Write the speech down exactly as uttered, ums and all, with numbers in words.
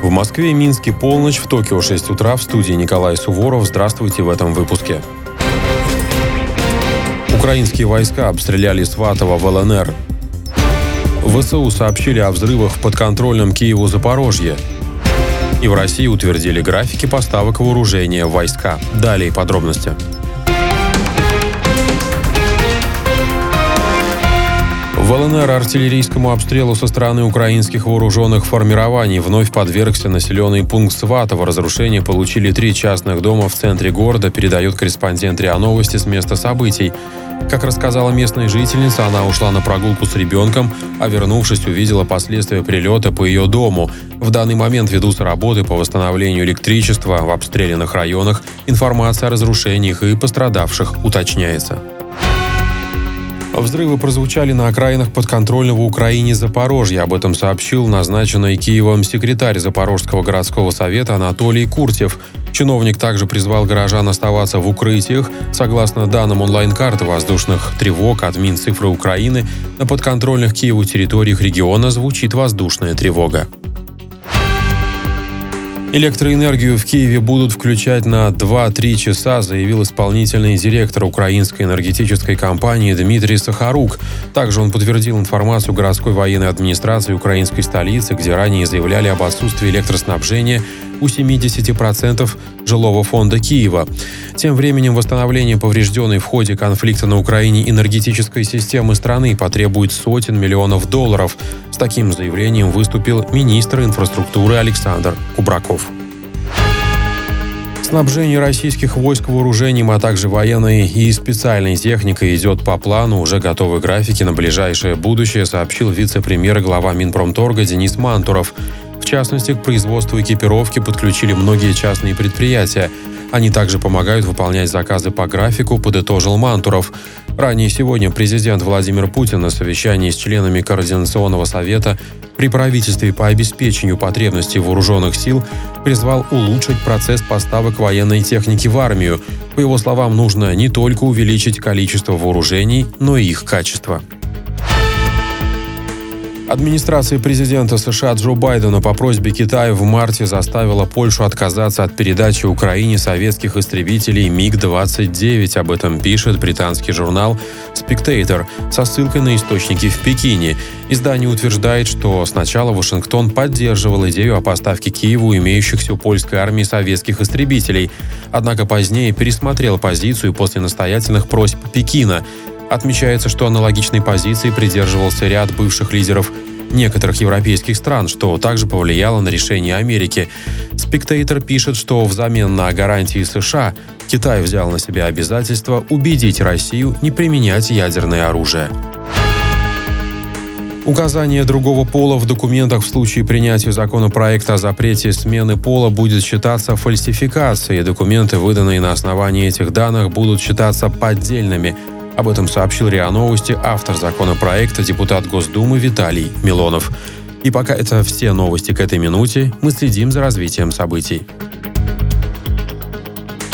В Москве и Минске полночь, в Токио шесть утра. В студии Николай Суворов. Здравствуйте в этом выпуске. Украинские войска обстреляли Сватово в эл эн эр. ВСУ сообщили о взрывах в подконтрольном Киеву Запорожье. И в России утвердили графики поставок вооружения в войска. Далее подробности. В эл эн эр артиллерийскому обстрелу со стороны украинских вооруженных формирований вновь подвергся населенный пункт Сватово. Разрушения получили три частных дома в центре города, передает корреспондент РИА Новости с места событий. Как рассказала местная жительница, она ушла на прогулку с ребенком, а вернувшись, увидела последствия прилета по ее дому. В данный момент ведутся работы по восстановлению электричества в обстрелянных районах. Информация о разрушениях и пострадавших уточняется. Взрывы прозвучали на окраинах подконтрольного Украине Запорожья. Об этом сообщил назначенный Киевом секретарь Запорожского городского совета Анатолий Куртьев. Чиновник также призвал горожан оставаться в укрытиях. Согласно данным онлайн-карты воздушных тревог от Минцифры Украины, на подконтрольных Киеву территориях региона звучит воздушная тревога. Электроэнергию в Киеве будут включать на два-три часа, заявил исполнительный директор украинской энергетической компании Дмитрий Сахарук. Также он подтвердил информацию городской военной администрации украинской столицы, где ранее заявляли об отсутствии электроснабжения у семьдесят процентов жилого фонда Киева. Тем временем восстановление поврежденной в ходе конфликта на Украине энергетической системы страны потребует сотен миллионов долларов. С таким заявлением выступил министр инфраструктуры Александр Кубраков. Снабжение российских войск вооружением, а также военной и специальной техникой идет по плану. Уже готовы графики на ближайшее будущее, сообщил вице-премьер и глава Минпромторга Денис Мантуров. В частности, к производству экипировки подключили многие частные предприятия. Они также помогают выполнять заказы по графику, подытожил Мантуров. Ранее сегодня президент Владимир Путин на совещании с членами Координационного совета при правительстве по обеспечению потребностей вооруженных сил призвал улучшить процесс поставок военной техники в армию. По его словам, нужно не только увеличить количество вооружений, но и их качество. Администрация президента США Джо Байдена по просьбе Китая в марте заставила Польшу отказаться от передачи Украине советских истребителей миг двадцать девять. Об этом пишет британский журнал Spectator со ссылкой на источники в Пекине. Издание утверждает, что сначала Вашингтон поддерживал идею о поставке Киеву имеющихся у польской армии советских истребителей, однако позднее пересмотрел позицию после настоятельных просьб Пекина. Отмечается, что аналогичной позиции придерживался ряд бывших лидеров некоторых европейских стран, что также повлияло на решение Америки. Spectator пишет, что взамен на гарантии США Китай взял на себя обязательство убедить Россию не применять ядерное оружие. Указание другого пола в документах в случае принятия законопроекта о запрете смены пола будет считаться фальсификацией. Документы, выданные на основании этих данных, будут считаться поддельными. Об этом сообщил РИА Новости автор законопроекта, депутат Госдумы Виталий Милонов. И пока это все новости к этой минуте, мы следим за развитием событий.